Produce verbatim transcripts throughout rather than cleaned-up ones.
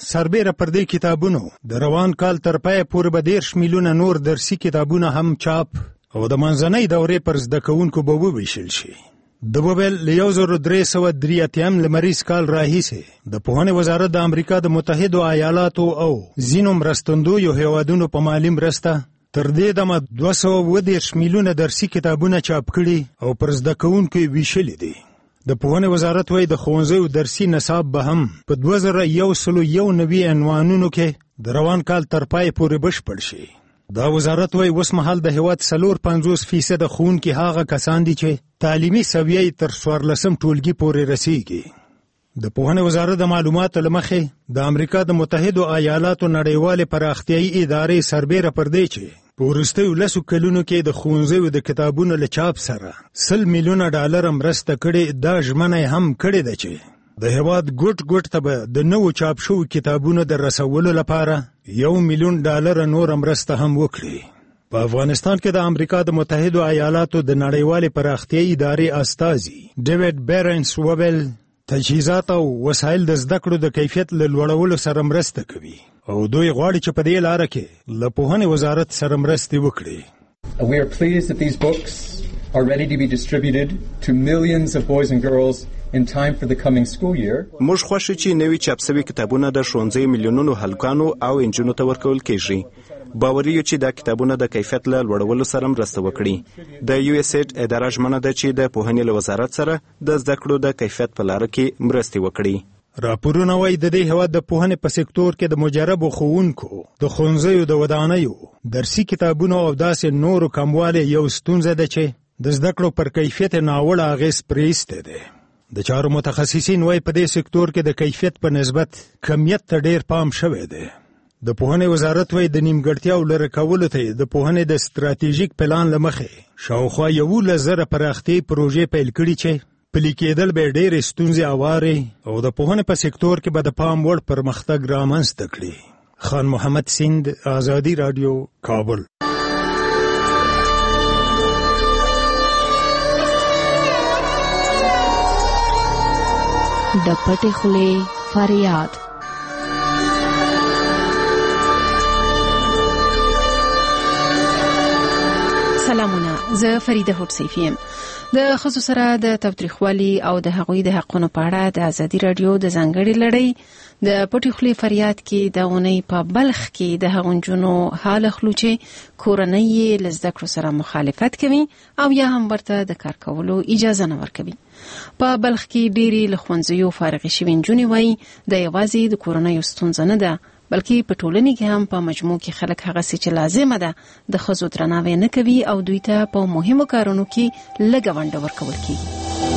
سربیره پر دې کتابونو د روان کال تر پای پورې به دېرش میلیونه نور درسي کتابونه هم چاپ او د منځنۍ دورې پر زده کوونکو به وویشل شي. د وویل له یو زر درې سوه درې اتیا لمریز کال راهیسې د پوهنې وزارت د امریکا د متحدو ایالاتو او ځینو مرستندویو هیوادونو په مالي مرسته تر دې دمه دوه سوه اووه دېرش میلیونه درسي کتابونه چاپ کړي او پر زده کوونکو یې ویشلي دي. د پوهنې وزارت وایي د ښوونځیو درسي نصاب به هم په دوه زره یو سلو یو نوي عنوانونو کې د روان کال تر پای پورې بشپړ شي. دا وزارت وایي اوس مهال د هېواد څلور پنځوس فیصده ښوونکي هغه کسان دي چې تعلیمي سویه یې تر څوارلسم ټولګي پورې رسیږي. د پوهنې وزارت د معلوماتو له مخې د امریکا د متحدو ایالاتو نړیوالې پراختیایي ادارې سربیره پر دی چې په وروستیو لسو کلونو کې د ښوونځیو د کتابونو له چاپ سره سل میلیونه ډالره مرسته کړې. دا ژمنه یې هم کړې ده چې د هېواد ګوټ ګوټ ته به د نوو چاپ شوو کتابونو د رسولو لپاره یو میلیون ډالره نوره مرسته هم وکړي. په افغانستان کې د امریکا د متحدو ایالاتو د نړیوالې پراختیایي ادارې استازي ډیوډ بیرنس وویل تجهیزات او وسایل د زده کړو د کیفیت له لوړولو سره مرسته کوي او دوی غواړي چې په دې لاره کې له پوهنې وزارت سره مرستې وکړي. We are pleased that these books are ready to be distributed to millions of boys and girls in time for the coming school year. موږ خوښ یو چې نوي چاپ شوي کتابونه د ښوونځي میلیونونو هلکانو او انجونو ته ورکول کیږي. باوري یو چې دا کتابونه د کیفیت له لوړولو سره مرسته وکړي. د یو اس ایډ اداره ژمنه ده چې د پوهنې له وزارت سره د زده کړو د کیفیت په لاره کې مرستې وکړي. راپورونه وایي د دې هېواد د پوهنې په سکتور کې د مجربو ښوونکو د ښوونځیو د ودانیو درسي کتابونو او داسې نورو کموالی یو ستونزه ده چې د زده کړو پر کیفیت ناوړه اغېز پرې ایستی دی. د چارو متخصصین وایي په دې سکتور کې د کیفیت په نسبت کمیت ته ډېر پام شوی دی. د پوهنې وزارت وایي د نیمګړتیاو لرې کولو ته د پوهنې د ستراتیژیک پلان له مخې شاوخوا یولس زره پراختیایي پروژې پیل کړي چې پلي کېدل به ډېرې ستونزې هوارې او د پوهنې په سکتور کې به د پام وړ پرمختګ رامنځته کړي. خان محمد سیند، آزادي راډیو، کابل. د پټې خولې فریاد. سلامونه، زه فریده هوډ یم. د ښځو سره د تاوتریخوالي او د هغوی د حقونو په اړه د ازادي راډیو د ځانګړې لړۍ د پټې خولې فریاد کې د اونۍ په بلخ کې د هغو نجونو حال اخلو چې کورنۍ یې له زده کړو سره مخالفت کوي او یا هم ورته د کار کولو اجازه نه ورکوي. په بلخ کې ډېرې له ښوونځیو فارغې شوې نجونې وایي د یوازې د کورنیو ستونزه نه ده بلکې په ټولنې کې هم په مجموع کې خلک هغه څه چې لازمه ده د ښځو درناوی نه کوي او دوی ته په مهمو کارونو کې لږه ونډه ورکول کېږي.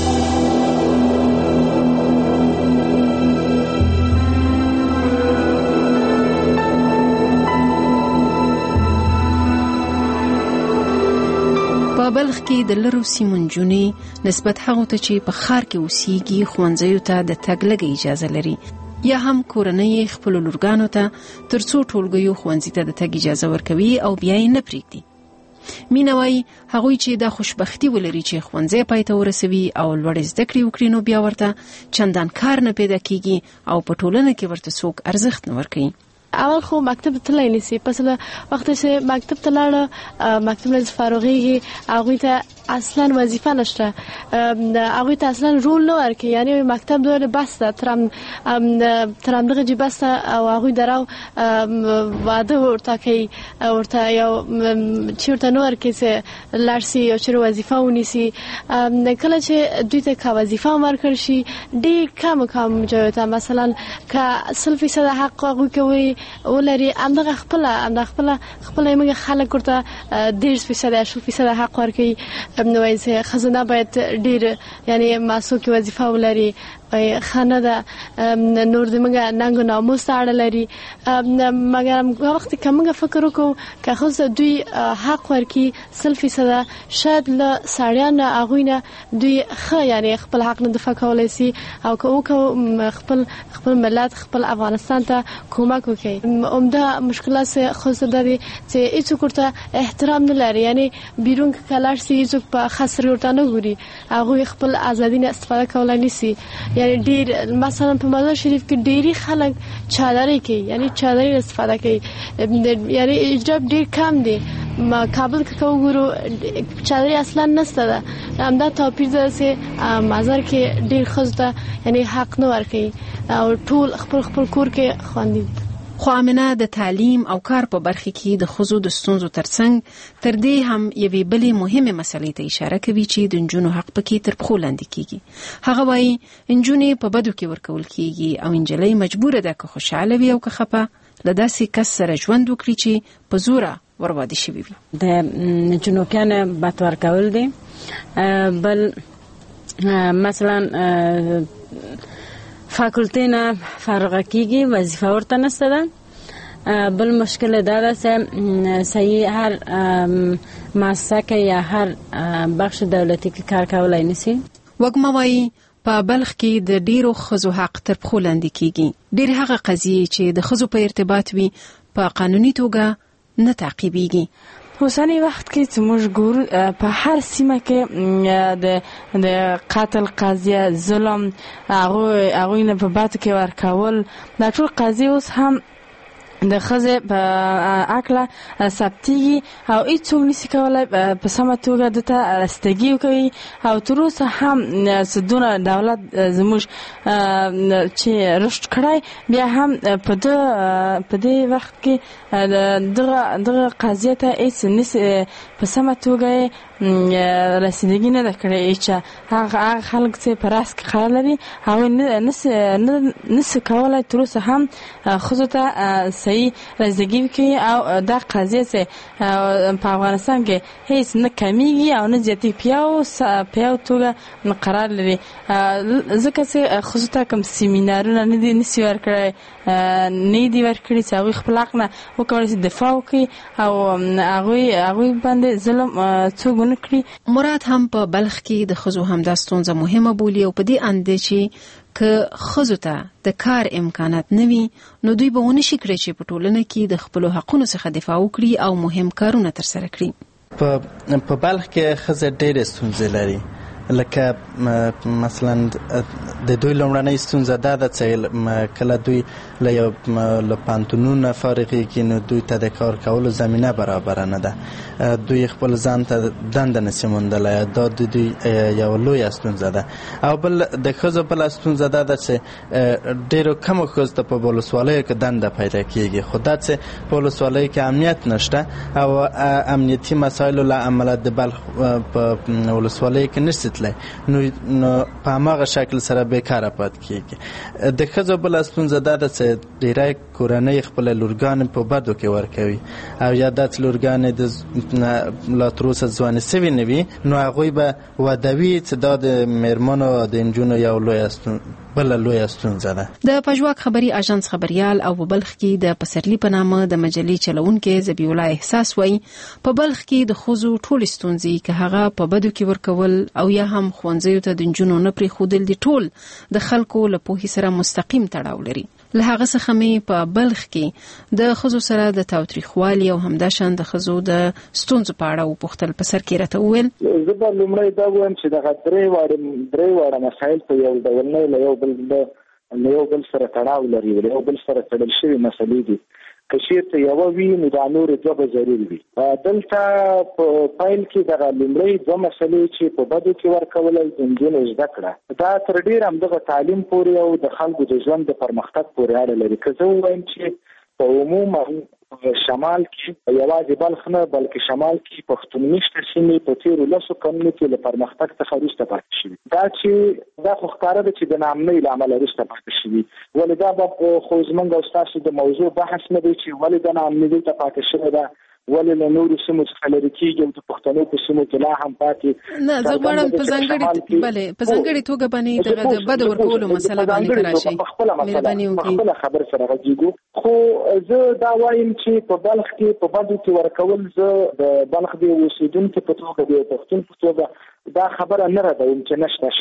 په بلخ کې د لرو سیمو نجونې نسبت هغو ته چې په ښار کې اوسېږي ښوونځیو ته د تګ لږه اجازه لري یا هم کورنۍ خپلو لورګانو ته تر څو ټولګیو ښوونځي ته د تګ اجازه ورکوي او بیا یې نه پرېږدي. مینه وایي هغوی چې دا خوشبختي ولري چې ښوونځی پای ته ورسوي او لوړې زده کړې وکړي نو بیا ورته چندان کار نه پیدا کېږي او په ټولنه کې ورته څوک ارزښت نه ورکوي. اول خو مکتب تللی نیسي، پس له وخته چې مکتب ته لاړه مکتب نه فارغېږي هغوی ته اصلا وظیفه نشته، هغوی ته اصلا رول نه ورکوي، یعنی مکتب دوی بس ده تر همدغه جې بس ده او هغوی دراو واده ورته کوي ورته یو چې ورته نه ورکوي چې لاړ سي او چېرې وظیفه ونیسي. کله چې دوی ته که وظیفه هم ورکړل شي ډېر کم کم جایو ته مثلا که سل فیصده حق هغوی کوي ولري همدغه خپله همدغه خپله خپله یې موږ خلک ورته دېرش فیصده شل فیصده حق ورکوي. نو وایي چې ښځه باید ډېر یعنی معصوکې وظیفه ولري خانه ده نور د موږ ننګ و ناموس ته اړه لري. مګر هغه وخت که موږ فکر وکړو که ښځو دوی حق ورکړي سل فیصده شاید له سړیانو نه هغوی نه دوی ښه یعنی خپل حق نه دفاع کولی سي او که وکړو خپل خپل ملت خپل افغانستان ته کومک وکړي. عمده مشکلات ښځو دا دي چې هېڅوک ورته احترام نه لري، یعنی بیرون که لاړ سي هېڅوک په خسر ورته نه ګوري هغه خپل ازادي نه استفاده کولای نشي یعنی ډیر مثلا په مزار شریف کې ډیری خلک چادرې کوي یعنی چادرې استفاده کوي یعنی اجرا ډیر کم دی ما کابل کې وګورو چادرې اصلا نشته ده همدا توپیر ده چې مزار کې ډیر خزته یعنی حق نه ورکوي او ټول خپل خپل کور کې خواندي. خو امنه د تعلیم او کار په برخه کې د خزو د ستونزو ترڅنګ تر دې هم یوې بلې مهمه مسلې ته اشاره کوي چې د نجونو حق پکې تر پښو لاندې کیږي. هغه وایي نجونې په بدو کې ورکول کیږي او انجلۍ مجبوره ده که خوشاله وي او که خپه له داسې کس سره ژوند وکړي چې په زوره ورواده شوي وي. د نجونو کنه بد ورکول دي بل مثلا فاکولټي نه فارغ کیږي وظیفه ورته نشته ده. بل مشکل دا ده چې صحیح هر مؤسسه کې یا هر بخش دولتي کې کار کولای نشي. وګما وایي په بلخ کې د ډیرو خزو حق تر پښو لاندې کیږي. ډیر هغه قضیې چې د خزو په ارتباط وي په قانوني توګه نه تعقیبېږي. اوسنی وخت کې چې موږ ګورو په هر سیمه کې د د قتل قضیه ظلم هغه هغه نه په بات کې ورکول دا ټول قضیه اوس هم د خزه په عقله ثبتيږي او هیڅوک نشي کولای په سمه توګه دته راستګي کوي او تر اوسه هم سدونه دولت زموږ چې رشد کړای بیا هم په د په دې وخت کې دغه دغه قضیه ته هیڅ نشي په سمه توګه رسیدګي نه کړی چې هغه خلک چې په راس کې خیال لري او نس نس کولای تر اوسه هم خزه ته صحیح رسیدګي کوي او دا قضیه چې په افغانستان کې هیڅ نه کمیږي او نه زیاتې پیاو پیاو توګه قرار لري ځکه چې خزه ته کوم سیمینارونه نه دي نسی ورکړي نه دي ورکړي چې هغه خپل حق نه وکړي دفاع وکړي او هغه هغه باندې ظلم څوک نکړي. مراد هم په بلخ کې د خزو همدا ستونزه مهمه بولي او په دې اند چې که خزو ته د کار امکانات نه وي نو دوی به ونه شي کړی چې په ټولنه کې د خپل حقونو څخه دفاع وکړي او مهم کارونه ترسره کړي. په په بلخ کې خزه ډېرې ستونزې لري لکه مثلا د دوی لومړنۍ ستونزه دا ده چې کله دوی له یو له پانتونونه فارغېږي نو دوی ته د کار کولو زمینه برابره نه ده. دوی خپل ځان ته دنده نشي موندلی دا د دوی یو لویه ستونزه ده. او بل د ښځو بله ستونزه دا ده چې ډېرو کمو ښځو ته په ولسوالیو کې دنده پیدا کېږي خو دا چې په ولسوالیو کې امنیت نشته او امنیتي مسایلو له امله د بلخ په ولسوالیو کې نشي نو نو په هغه شکل سره بیکاره پاتې کیږي. د ښځو بله ستونزه دا ده چې ډېری کورنۍ خپله لورګانې په بدو کې ورکوي او یا داسې لورګانې د لا تر اوسه ځوانې سوي نه وي نو هغوی به ودوي چې دا د مېرمنو او د نجونو یو لویه بله لویه ستونزه ده. د پژواک خبري اژانس خبريال او په بلخ کې د پسرلی په نامه د مجلې چلونکي ذبیح الله احساس وایي په بلخ کې د خزو ټول ستونزې که هغه په بدو کې ورکول او یا هم خوندزیو ته د نجونو نه پرېښودل دي ټول د خلکو له پوهې سره مستقیم تړاو لري. له هغه څخه مې په بلخ کې د خزو سره د تاوتریخوالي او همداشان د خزو د ستونزو په اړه وپوښتل په سر کې راته وویل زه به لومړی دا وایم چې دغه درې واړه درې واړه مسایل په یو ډول نه له یو بل له یو بل سره تړاو لري له یو بل سره تړل شوي مسلې دي. که چېرته یوه وي نو دا نورې دوه به ضرور وي. دلته په پیل کې دغه لومړۍ دوه مسلې چې په بدو کې ورکول د نجونو زده کړه دا تر ډېره همدغه تعلیم پورې او د خلکو د ژوند د پرمختګ پورې اړه لري. که زه ووایم چې په عموما شمال کې یوازې بلخ نه بلکې شمال کې پښتون میشته سیمې په تېرو لسو کلونو کې له پرمختګ څخه وروسته پاتې شوي. دا چې دا خو ښکاره ده چې د ناامنۍ له امله وروسته پاتې شوي. ولې دا به خو زموږ او ستاسو د موضوع بحث نه دی چې ولې د ناامنۍ دلته پاتې شوې ده ولې له نورو سیمو څخه لرې کېږي او د پښتنو په سیمو کې لا هم پاتې نه زه غواړم په ځانګړې بلې په ځانګړې توګه باندې دغه د بد ورکولو مسله باندې کراشي مهرباني وکړئ خپله خبر سره غږیږو. خو زه دا وایم چې په بلخ کې په بدو کې ورکول زه د بلخ د اوسېدونکي په توګه د پښتون په توګه دا خبره نه ردوم چې نشته شته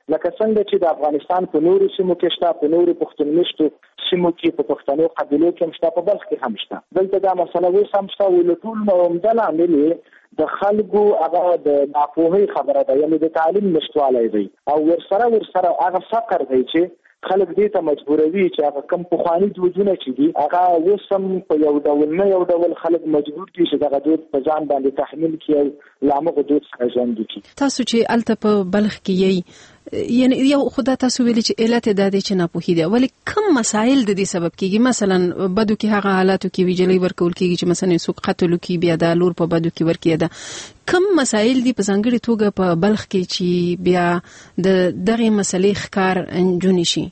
لکه څنګه چې د افغانستان په نورو سیمو کې شته، په نورو پښتون مشتو سیمو کې، په پښتنو قبیلو کې هم شته، په بلخ کې هم شته. دلته دا مسله اوس هم شته. ول ټول نو عمده لامل د خلکو هغه د ناپوهۍ خبره ده، یعنې د تعلیم نشتوالی دی، او ورسره ورسره هغه فقر دی چې خلک دې ته مجبوروي چې هغه کم پخواني دودونه چې دي هغه اوس هم په یو ډول نه یو ډول خلک مجبور دي چې دغه دود په ځان باندې تحمیل کړي او له همغه دود څخه ژوند وکړي. تاسو چې هلته په بلخ کې یې، یعنی یو خدا تاسو ویلي چې علت دا دی چې ناپوهي ده، ولې کم مسایل د دې سبب کېږي؟ مثلا بدو کې هغه حالاتو کې ویجلۍ ورکول کېږي چې مثلا څوک قتل وکړي، بیا د لور په بدو کې ورکړي. ده کم مسایل دي په ځانګړې توګه په بلخ کې چې بیا د دغې مسلې ښکار نجونې شي؟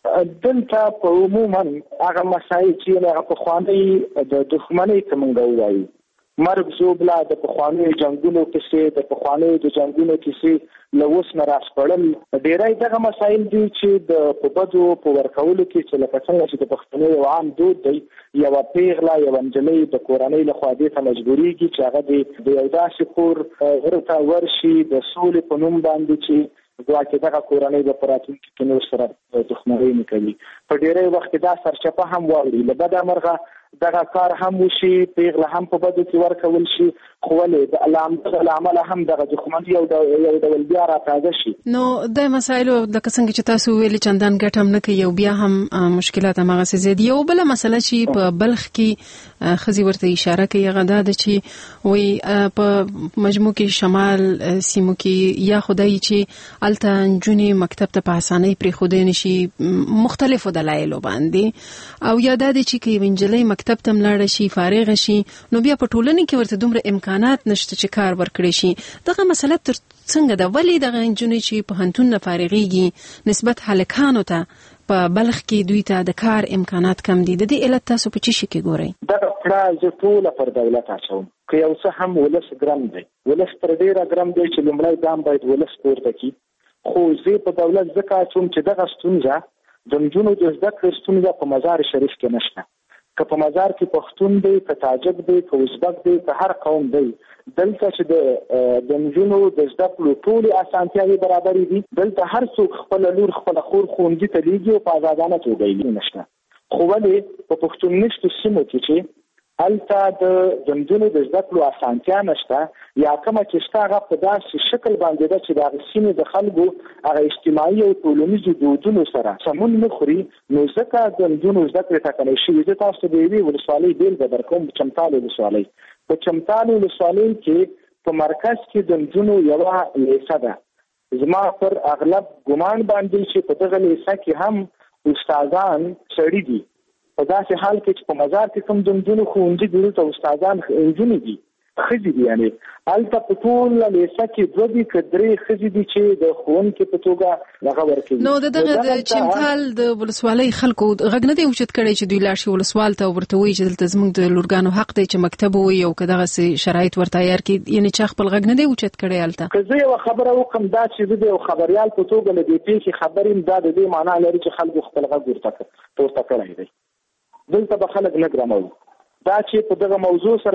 دلته په عموما هغه مسایل چې هغه پخوانۍ د دښمنۍ ته موږ ووایو، مرګ زوبله، د پخوانیو جنګونو کیسې، د پخوانیو د جنګونو کیسې له اوس نه راسپړل، ډېری دغه مسایل دي چې د په بدو په ورکولو کې چې لکه څنګه چې د پښتنو یو عام دود دی، یوه پیغله یوه نجلۍ د کورنۍ لخوا دې ته مجبورېږي چې هغه د یو داسې کور غره ته ورشي د سولې په نوم باندې چې ګواکې دغه کورنۍ به په راتلونکي کې نور سره دښمنۍ نه کوي. په ډېری وخت کې دا سرچپه هم واوړي، له بده مرغه دغه کار هم وشي، پیغله هم په بدو کې ورکول شي، خو ولې له همدغه امله هم دغه دښمني یو یو ډول بیا راتازه شي. نو د مسایلو لکه څنګه چې تاسو ویلي چندان ګټه هم نه کوي او بیا هم مشکلات هماغسې زیات. یو بله مسله چې په بلخ کې ښځې ورته اشاره کوي هغه دا ده چې وایي په مجموع کې شمال سیمو کې یا خدای چې هلته نجونې مکتب ته په اسانۍ پرېښودی نه شي مختلفو دلایلو باندې، او یا دا دی چې که یوه نجلۍ مکتب ته ملاړه شي، فارغه شي، نو بیا په ټولنه کې ورته دومره امکانات نشته چې کار ورکړی شي. دغه مسله تر څنګه ده؟ ولې دغه نجونې چې پوهنتون نه فارغېږي نسبت هلکانو ته په بلخ کې دوی ته د کار امکانات کم دي؟ د دې علت تاسو په څه شي کې ګورئ؟ دغه کړه زه ټوله پر دولت اچوم، که یو څه هم ولس ګرم دی، ولس تر ډېره ګرم دی چې لومړی ګام باید ولس پورته کړي، خو زه په دولت ځکه اچوم چې دغه ستونزه د نجونو د زده کړې ستونزه په مزار شریف کې نشته. که په مزار کې پښتون دی، که تاجک دی، که ازبک دی، که هر قوم دی، دلته چې د د نجونو د زده کړو ټولې اسانتیاوې برابرې دي، دلته هر څوک خپله لور خپله خور ښوونځي ته لیږي او په ازادانه توګه یې نشته. خو ولې په پښتون مشتو سیمو کې چې هلته د نجونو د زده کړو اسانتیا نشته، یا کومه چې شته هغه په داسې شکل باندې ده چې د هغې سیمې د خلکو هغه اجتماعي او ټولنیزو دودونو سره سمون نه خوري، نو ځکه د نجونو زده کړې ټاکنۍ شوي. زه تاسو ته د یوې ولسوالۍ بېلګه درکوم، چمتال ولسوالۍ. په چمتال ولسوالۍ کې په مرکز کې د نجونو یوه لیسه ده. زما پر اغلب ګمان باندې چې په دغه لیسه کې هم استادان سړي دي، په داسې حال کې چې په مزار کې کوم د نجونو ښوونځي دي دلته استادان نجونې دي، ښځې دي. یعنې هلته په ټوله لیسه کې دوه دي که درې ښځې دي چې د ښوونکي په توګه دغه ورکوي. نو د دغه د چمتال د ولسوالۍ خلکو غږ نه دی اوچت کړی چې دوی لاړ شي ولسوال ته او ورته وایي چې دلته زموږ د لورګانو حق دی چې مکتب ووایي او که دغسې شرایط ورته عیار کړي؟ یعنې چا خپل غږ نه دی اوچت کړی هلته؟ که زه یوه خبره وکړم دا چې زه د یو خبریال په توګه له دې پیښې خبر یم، دا د دې معنا لري چې خلکو خپل غږ ورته پورته کړی دی. دلته به خلک نه ګرموي. دا چې په دغه موضوع سره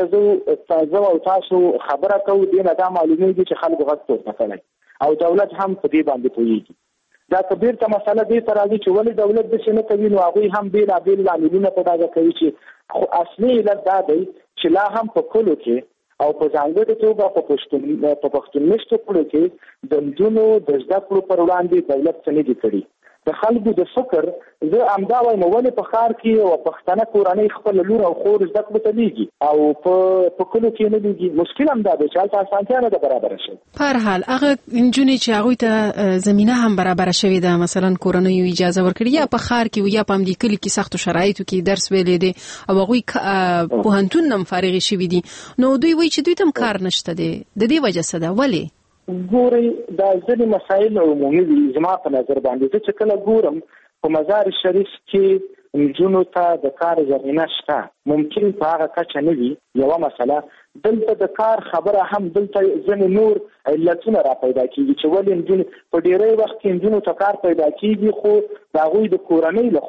زه او تاسو خبره کوو، دې نه دا معلومیږي چې خلکو غږ پورته کړی او دولت هم په دې باندې پوهېږي. دا که بیرته مسله دې ته راځي چې ولې دولت داسې نه کوي، نو هغوی هم بېلابېل لاملونه په ډاګه کوي چې خو اصلي علت دا دی چې لا هم په کلو کې او په ځانګړې توګه په پښتون په پښتون مشتو کلو کې د نجونو د زده کړو پر وړاندې دولت څه نه دي کړي. د خلکو د فکر زه همدا وایم، ولې په ښار کې یوه پښتنه کورنۍ خپله لور او خور زده کړو ته لیږي او په کلو کې نه لیږي؟ مشکل همدا دی چې هلته اسانتیا نه ده برابره شوې. په هر حال هغه نجونې چې هغوی ته زمینه هم برابره شوې ده، مثلا کورنیو اجازه ورکړي، یا په ښار کې یا په همدې کلي کې سختو شرایطو کې درس ویلی دی او هغوی پوهنتون نه هم فارغې شوي دي، نو دوی وایي چې دوی ته هم کار نشته دی. د دې وجه څه ده؟ ولې؟ ګورئ، دا ځینې مسایل عمومي دي زما په نظر باندې. زه چې کله ګورم په مزار شریف کې نجونو ته د کار زمینه شته، ممکن په هغه کچه نه وي، یوه مسله. دلته د کار خبره هم دلته ځینې نور علتونه را پیدا کېږي چې ولې نجونې په ډېری وخت کې نجونو ته کار پیدا کېږي، خو د هغوی د کورنۍ لخوا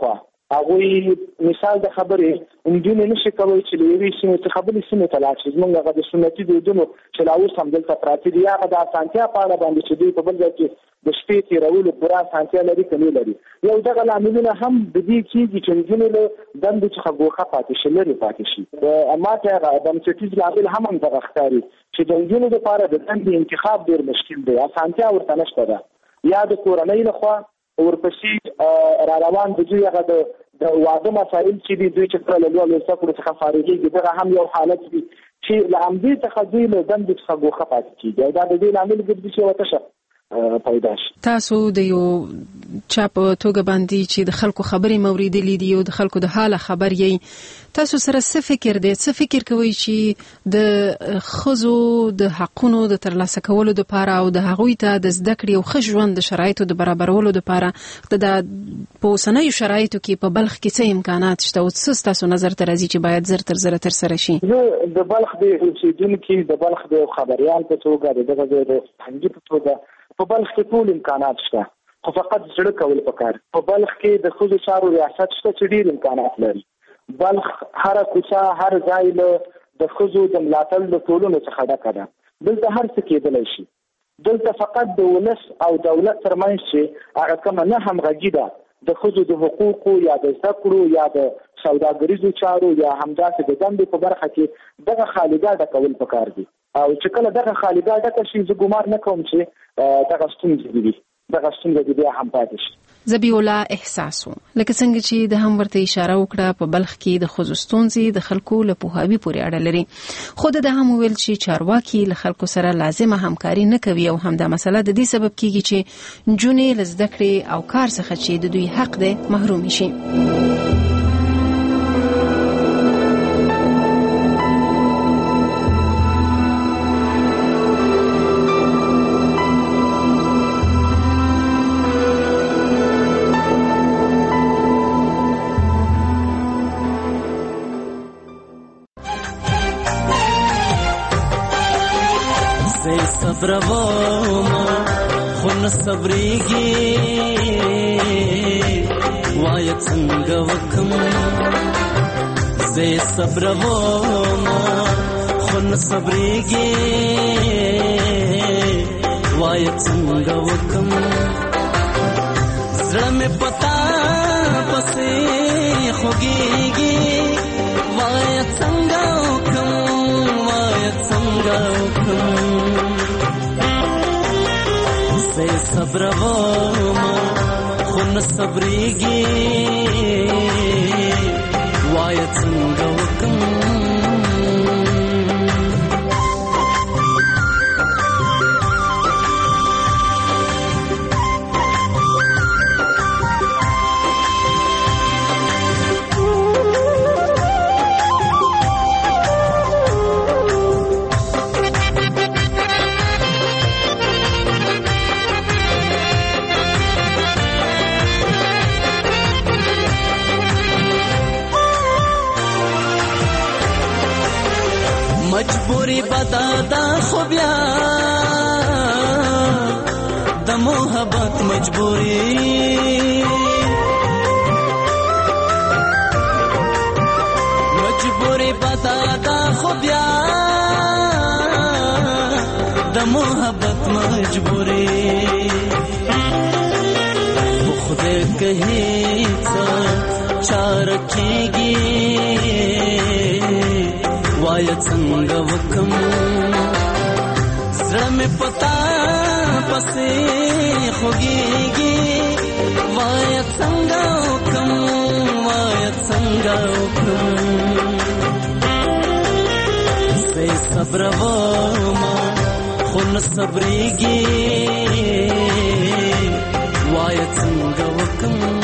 هغوی مثال د خبرې نجونې نشي کولی چې له یوې سیمې څخه بلې سیمې ته لاړ شي. زموږ هغه د سنتي دودونو چې لا اوس هم دلته پراته دي، هغه د اسانتیا په اړه باندې چې دوی په بل ځای کې د شپې تېرولو پوره اسانتیا لري که نه لري. یو دغه لاملونه هم د دې کېږي چې نجونې له دندو څخه ګوښه پاتې شي، لرې پاتې شي. ما ته هغه بنسټیز لامل هم همدغه ښکاري چې د نجونو لپاره د دندې انتخاب ډېر مشکل دی، اسانتیا ورته نشته ده. یا د کورنۍ لخوا ورپسې را روان د دوی هغه د د واده مسایل چې دي، دوی چې کله له لوړو زده کړو څخه فارغېږي، دغه هم یو حالت وي چې له همدې څخه دوی له دندې څخه ګوښه پاتې کېږي او دا د دې لامل ګرځي چې یوه تشه پیدا شي. تاسو د یو چا په توګه باندې چې د خلکو خبرې موریدلې دي او د خلکو د حاله خبر یې، تاسو سره څه فکر دی، څه فکر کوئ چې د ښځو د حقونو د ترلاسه کولو دپاره او د هغوی ته د زده کړې او ښه ژوند د شرایطو د برابرولو دپاره د په اوسنیو شرایطو کې په بلخ کې څه امکانات شته او څه ستاسو نظر ته راځي چې باید زر تر زره ترسره شي؟ زه د بلخ د اوسېدونکي د بلخ د خبریال په توګه د دغه ځای د فرهنګي په توګه په بلخ کې ټول امکانات شته، خو فقط زړه کول پکار. په بلخ کې د ښځو چارو ریاست شته چې ډېر امکانات لري. بلخ هره کوڅه هر ځای له د ښځو د ملاتړ د ټولنو څخه ډکه ده. دلته هر څه کېدلی شي. دلته فقط د ولس او دولت ترمنځ چې هغه کومه نه همغږي ده د ښځو د حقوقو یا د زده کړو یا د سوداګریزو چارو یا همداسې د دندې په برخه کې دغه خالیګاه ډکول پکار دي. او چې کله دغه خالیګاه ډکه شي، زه ګمان نه کوم چې دغه ستونزې دي دغه ستونزې بیا هم پاتې شي. ذبیح الله احساسو لکه څنګه چې د هم ورته اشاره وکړه، په بلخ کې د ښځو ستونزې د خلکو له پوهاوي پورې اړه لري. خو د هم ویل چې چارواکي له خلکو سره لازمه همکاري نه کوي او همدا مسله د دې سبب کیږي چې نجونې له زده کړې او کار څخه چې د دوی حق دی محروم شي. صبروما خو نه صبرېږي، وایه څنګه وکم زه یې صبروما خو نه صبرېږي، وایه څنګه وکم زړه مې پتا پسې خوږېږي، وایه څنګه وکم وایه څنګه وکم زه صبروما خو نه صبرېږي، وایه څنګه وکم مجبوری بدادا خو بیا د محبت مجبوری، مجبوری بدادا خو بیا د محبت مجبوری، خدای کہی څه چار کیږي، وایه څنګه وکم زړه مې پتا پسې خوږېږي، وایه څنګه وکم وایه څنګه وکم زه یې صبروما خو نه صبرېږي، وایه څنګه وکم